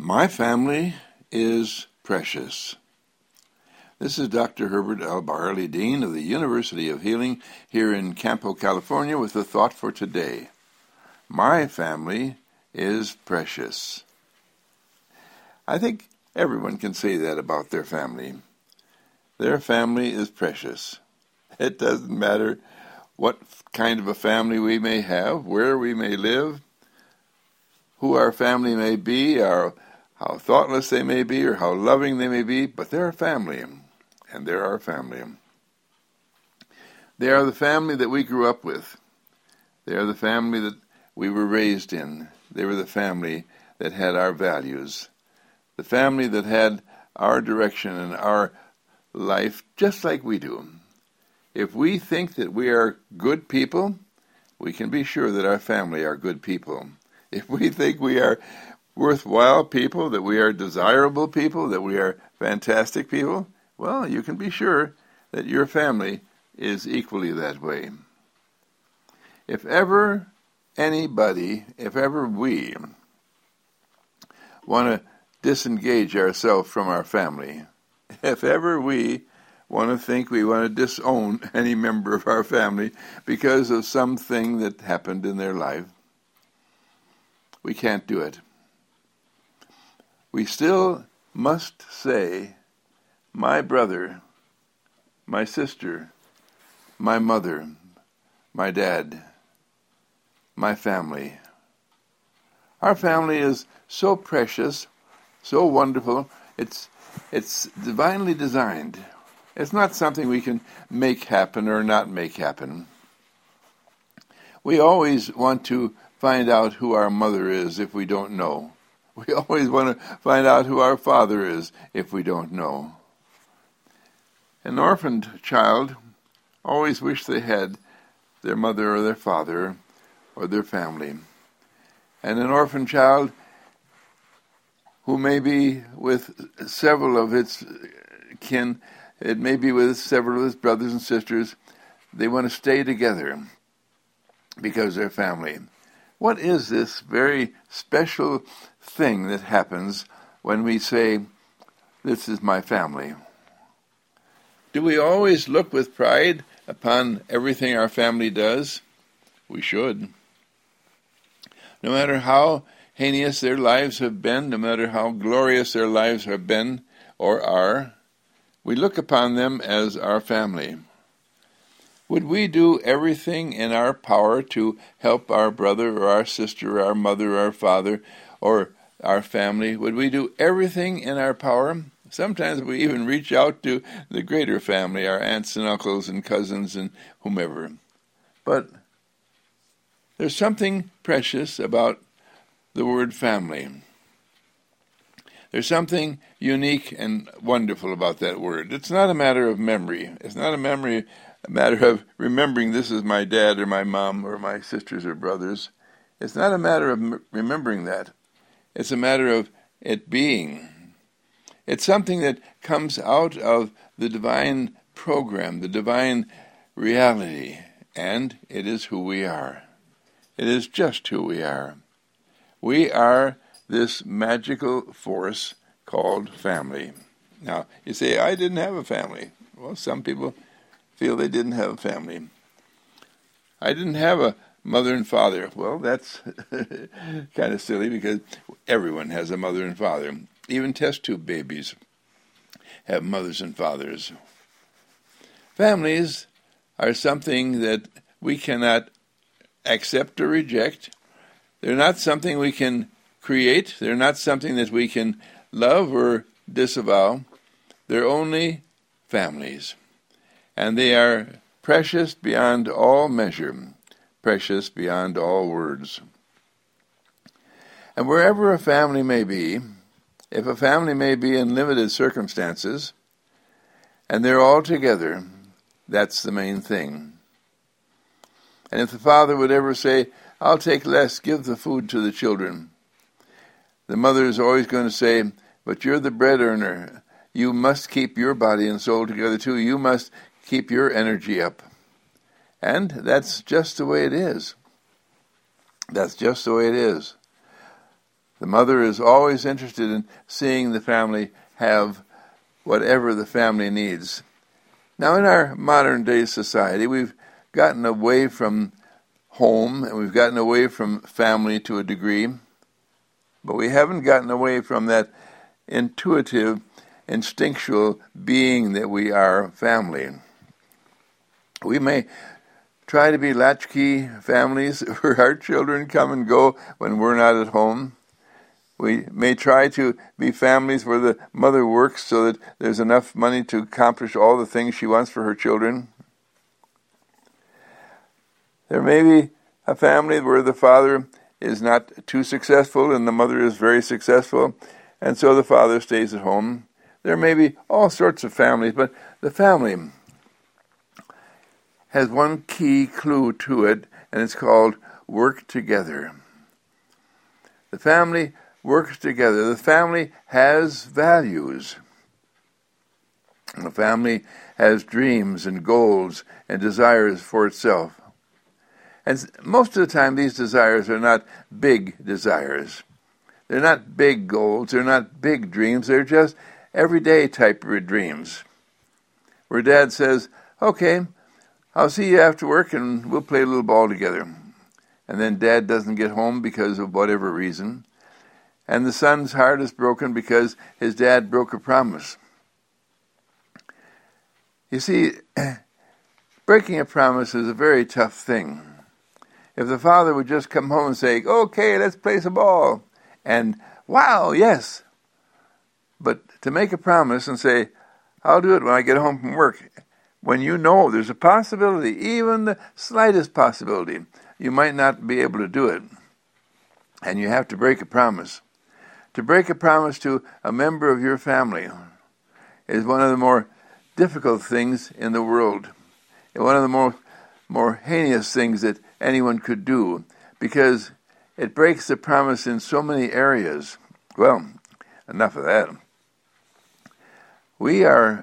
My family is precious. This is Dr. Herbert L. Barley, Dean of the University of Healing here in Campo, California, with a thought for today. My family is precious. I think everyone can say that about their family. Their family is precious. It doesn't matter what kind of a family we may have, where we may live, who our family may be, or how thoughtless they may be, or how loving they may be, but they're a family, and they're our family. They are the family that we grew up with. They are the family that we were raised in. They were the family that had our values, the family that had our direction and our life just like we do. If we think that we are good people, we can be sure that our family are good people. If we think we are worthwhile people, that we are desirable people, that we are fantastic people, well, you can be sure that your family is equally that way. If ever anybody, if ever we want to disengage ourselves from our family, if ever we want to think we want to disown any member of our family because of something that happened in their life, we can't do it. We still must say, my brother, my sister, my mother, my dad, my family. Our family is so precious, so wonderful. It's divinely designed. It's not something we can make happen or not make happen. We always want to find out who our mother is if we don't know. We always want to find out who our father is if we don't know. An orphaned child always wishes they had their mother or their father or their family. And an orphan child who may be with several of its kin, it may be with several of its brothers and sisters, they want to stay together because they're family. What is this very special thing that happens when we say, this is my family? Do we always look with pride upon everything our family does? We should. No matter how heinous their lives have been, no matter how glorious their lives have been or are, we look upon them as our family. Would we do everything in our power to help our brother or our sister, or our mother or our father, or our family? Would we do everything in our power? Sometimes we even reach out to the greater family, our aunts and uncles and cousins and whomever. But there's something precious about the word family. There's something unique and wonderful about that word. It's not a matter of memory. It's not a matter of remembering this is my dad or my mom or my sisters or brothers. It's not a matter of remembering that. It's a matter of it being. It's something that comes out of the divine program, the divine reality, and it is who we are. It is just who we are. We are this magical force called family. Now, you say, I didn't have a family. Well, some people feel they didn't have a family. I didn't have a mother and father. Well, that's kind of silly because everyone has a mother and father. Even test tube babies have mothers and fathers. Families are something that we cannot accept or reject. They're not something we can create. They're not something that we can love or disavow. They're only families. And they are precious beyond all measure, precious beyond all words. And wherever a family may be, if a family may be in limited circumstances, and they're all together, that's the main thing. And if the father would ever say, I'll take less, give the food to the children, the mother is always going to say, but you're the bread earner. You must keep your body and soul together too. You must keep your energy up. And that's just the way it is. That's just the way it is. The mother is always interested in seeing the family have whatever the family needs. Now, in our modern day society, we've gotten away from home and we've gotten away from family to a degree, but we haven't gotten away from that intuitive, instinctual being that we are family. We may try to be latchkey families where our children come and go when we're not at home. We may try to be families where the mother works so that there's enough money to accomplish all the things she wants for her children. There may be a family where the father is not too successful and the mother is very successful, and so the father stays at home. There may be all sorts of families, but the family has one key clue to it, and it's called work together. The family works together. The family has values. The family has dreams and goals and desires for itself. And most of the time, these desires are not big desires. They're not big goals. They're not big dreams. They're just everyday type of dreams. Where Dad says, okay, I'll see you after work and we'll play a little ball together. And then Dad doesn't get home because of whatever reason. And the son's heart is broken because his dad broke a promise. You see, breaking a promise is a very tough thing. If the father would just come home and say, okay, let's play some ball, and wow, yes. But to make a promise and say, I'll do it when I get home from work, when you know there's a possibility, even the slightest possibility, you might not be able to do it. And you have to break a promise. To break a promise to a member of your family is one of the more difficult things in the world. And one of the more heinous things that anyone could do, because it breaks the promise in so many areas. Well, enough of that. We are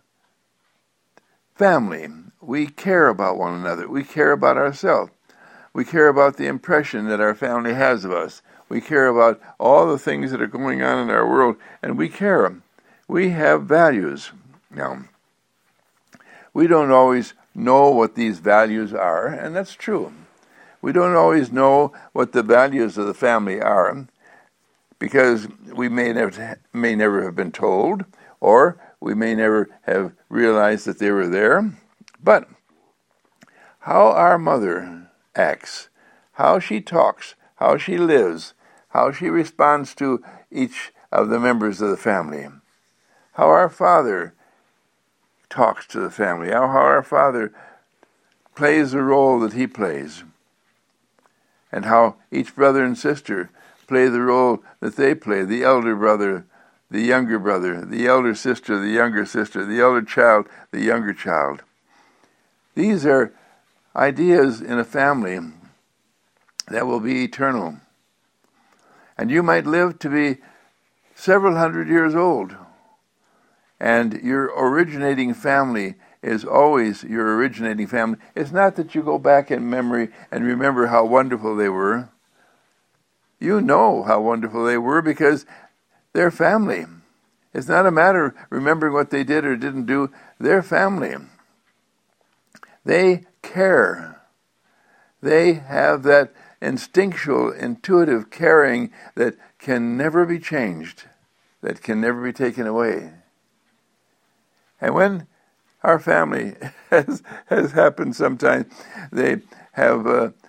family. We care about one another. We care about ourselves. We care about the impression that our family has of us. We care about all the things that are going on in our world, and we care. We have values. Now, we don't always know what these values are, and that's true. We don't always know what the values of the family are, because we may never have been told, or we may never have realized that they were there. But how our mother acts, how she talks, how she lives, how she responds to each of the members of the family, how our father talks to the family, how our father plays the role that he plays, and how each brother and sister play the role that they play, the elder brother, the younger brother, the elder sister, the younger sister, the elder child, the younger child. These are ideas in a family that will be eternal. And you might live to be several hundred years old, and your originating family is always your originating family. It's not that you go back in memory and remember how wonderful they were. You know how wonderful they were because they're family. It's not a matter of remembering what they did or didn't do. They're family. They care. They have that instinctual, intuitive caring that can never be changed, that can never be taken away. And when our family, has happened sometimes, they have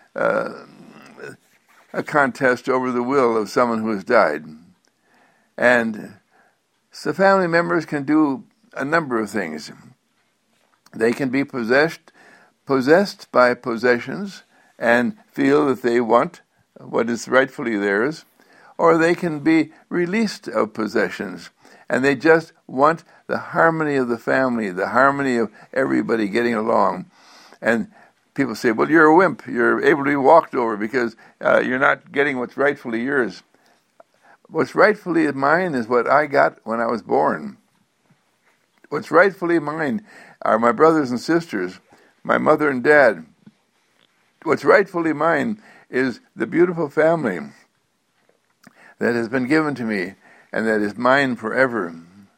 a contest over the will of someone who has died. And so family members can do a number of things. They can be possessed by possessions and feel that they want what is rightfully theirs, or they can be released of possessions, and they just want the harmony of the family, the harmony of everybody getting along. And people say, well, you're a wimp. You're able to be walked over because you're not getting what's rightfully yours. What's rightfully mine is what I got when I was born. What's rightfully mine are my brothers and sisters, my mother and dad. What's rightfully mine is the beautiful family that has been given to me and that is mine forever.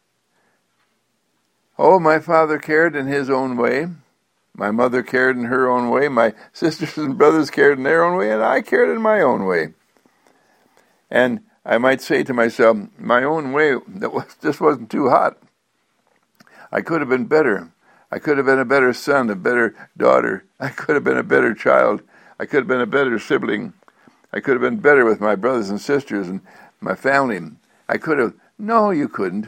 Oh, my father cared in his own way. My mother cared in her own way. My sisters and brothers cared in their own way, and I cared in my own way. And I might say to myself, my own way just wasn't too hot. I could have been better. I could have been a better son, a better daughter. I could have been a better child. I could have been a better sibling. I could have been better with my brothers and sisters and my family. I could have. No, you couldn't.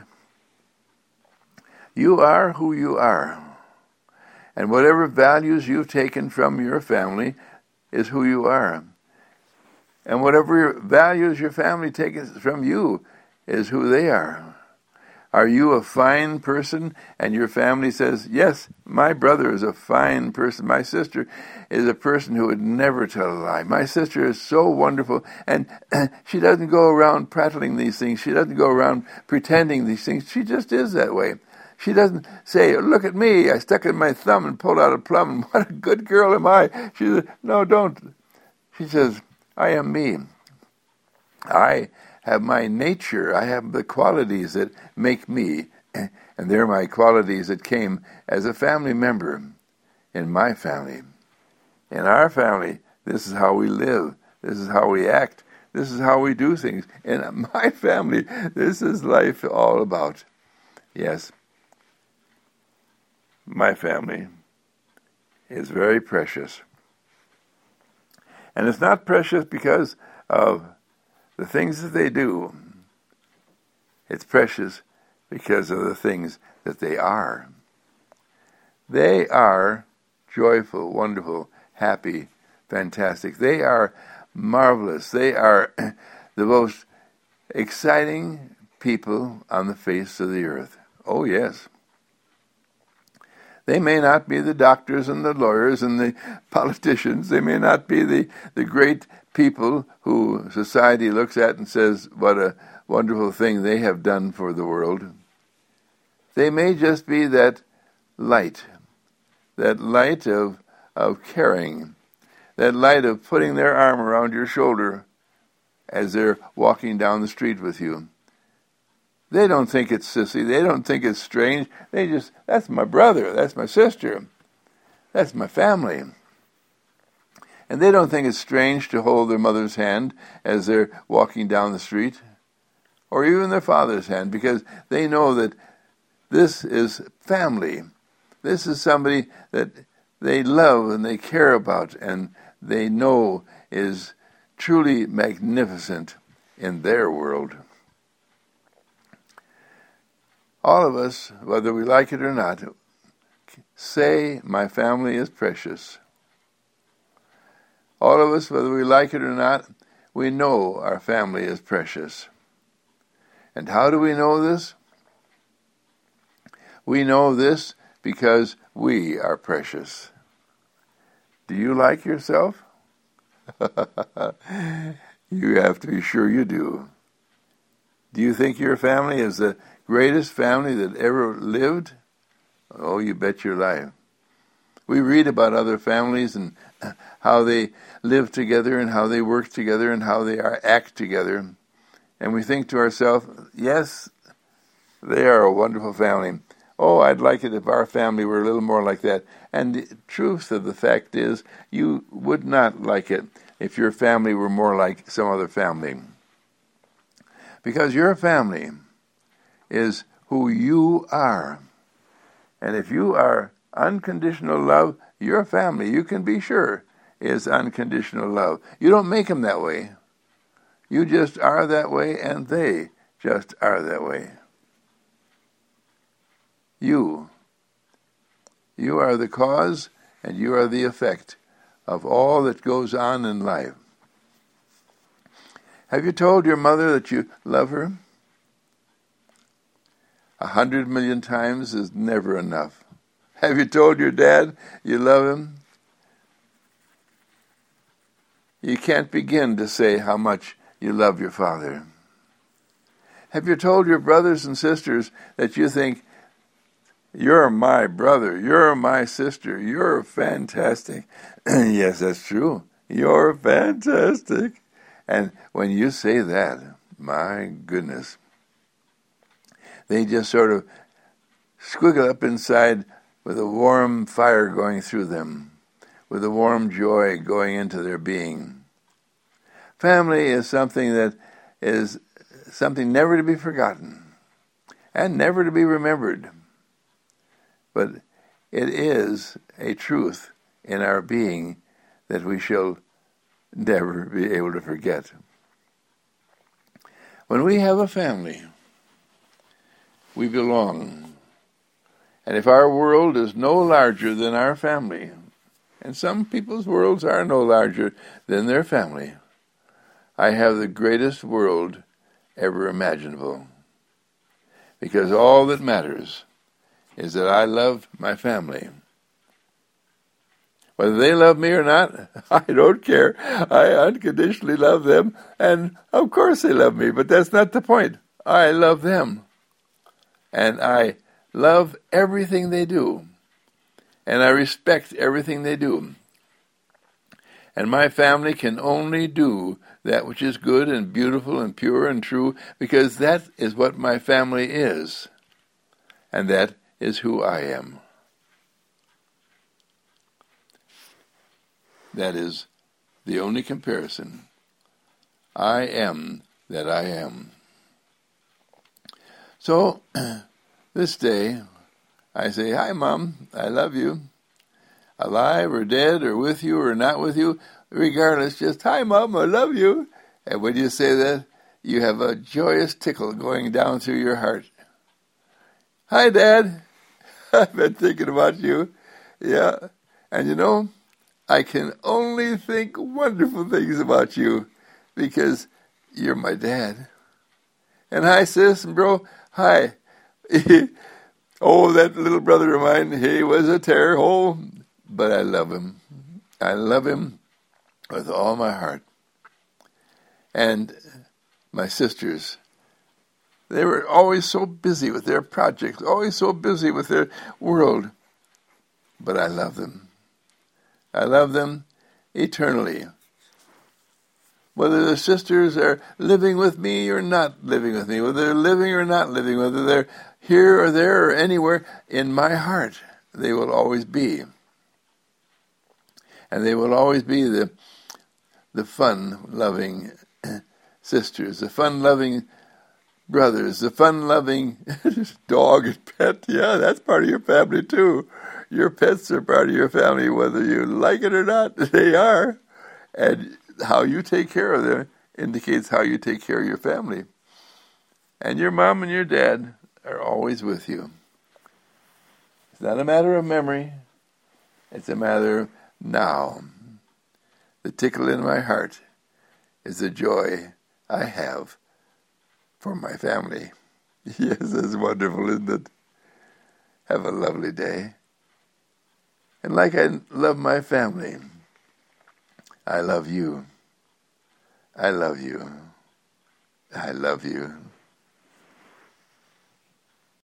You are who you are. And whatever values you've taken from your family is who you are. And whatever values your family takes from you is who they are. Are you a fine person? And your family says, yes, my brother is a fine person. My sister is a person who would never tell a lie. My sister is so wonderful. And she doesn't go around prattling these things. She doesn't go around pretending these things. She just is that way. She doesn't say, look at me, I stuck in my thumb and pulled out a plum, and what a good girl am I. She says, no, don't. She says, I am me. I have my nature. I have the qualities that make me, and they're my qualities that came as a family member in my family. In our family, this is how we live. This is how we act. This is how we do things. In my family, this is life all about. Yes. My family is very precious. And it's not precious because of the things that they do. It's precious because of the things that they are. They are joyful, wonderful, happy, fantastic. They are marvelous. They are the most exciting people on the face of the earth. Oh, yes. They may not be the doctors and the lawyers and the politicians. They may not be the great people who society looks at and says, what a wonderful thing they have done for the world. They may just be that light of caring, that light of putting their arm around your shoulder as they're walking down the street with you. They don't think it's sissy. They don't think it's strange. They just, that's my brother. That's my sister. That's my family. And they don't think it's strange to hold their mother's hand as they're walking down the street, or even their father's hand, because they know that this is family. This is somebody that they love and they care about and they know is truly magnificent in their world. All of us, whether we like it or not, say, my family is precious. All of us, whether we like it or not, we know our family is precious. And how do we know this? We know this because we are precious. Do you like yourself? You have to be sure you do. Do you think your family is the greatest family that ever lived? Oh, you bet your life. We read about other families and how they live together and how they work together and how they act together. And we think to ourselves, yes, they are a wonderful family. Oh, I'd like it if our family were a little more like that. And the truth of the fact is, you would not like it if your family were more like some other family. Because your family is who you are. And if you are unconditional love, your family, you can be sure, is unconditional love. You don't make them that way. You just are that way, and they just are that way. You are the cause, and you are the effect of all that goes on in life. Have you told your mother that you love her? 100 million times is never enough. Have you told your dad you love him? You can't begin to say how much you love your father. Have you told your brothers and sisters that you think, you're my brother, you're my sister, you're fantastic? Yes, that's true. You're fantastic. And when you say that, my goodness, they just sort of squiggle up inside with a warm fire going through them, with a warm joy going into their being. Family is something that is something never to be forgotten and never to be remembered. But it is a truth in our being that we shall never be able to forget. When we have a family, we belong. And if our world is no larger than our family, and some people's worlds are no larger than their family, I have the greatest world ever imaginable. Because all that matters is that I love my family. Whether they love me or not, I don't care. I unconditionally love them, and of course they love me, but that's not the point. I love them. And I love everything they do. And I respect everything they do. And my family can only do that which is good and beautiful and pure and true, because that is what my family is. And that is who I am. That is the only comparison. I am that I am. So, this day, I say, hi, Mom, I love you. Alive or dead or with you or not with you, regardless, just, hi, Mom, I love you. And when you say that, you have a joyous tickle going down through your heart. Hi, Dad. I've been thinking about you. Yeah. And you know, I can only think wonderful things about you because you're my dad. And hi, sis and bro. Hi. Oh, that little brother of mine, he was a terror hole, but I love him. I love him with all my heart. And my sisters, they were always so busy with their projects, always so busy with their world. But I love them. I love them eternally. Whether the sisters are living with me or not living with me, whether they're living or not living, whether they're here or there or anywhere, in my heart, they will always be. And they will always be the fun-loving sisters, the fun-loving brothers, the fun-loving dog and pet. Yeah, that's part of your family too. Your pets are part of your family, whether you like it or not. They are. And how you take care of them indicates how you take care of your family. And your mom and your dad are always with you. It's not a matter of memory. It's a matter of now. The tickle in my heart is the joy I have for my family. Yes, it's wonderful, isn't it? Have a lovely day. And like I love my family, I love you. I love you. I love you.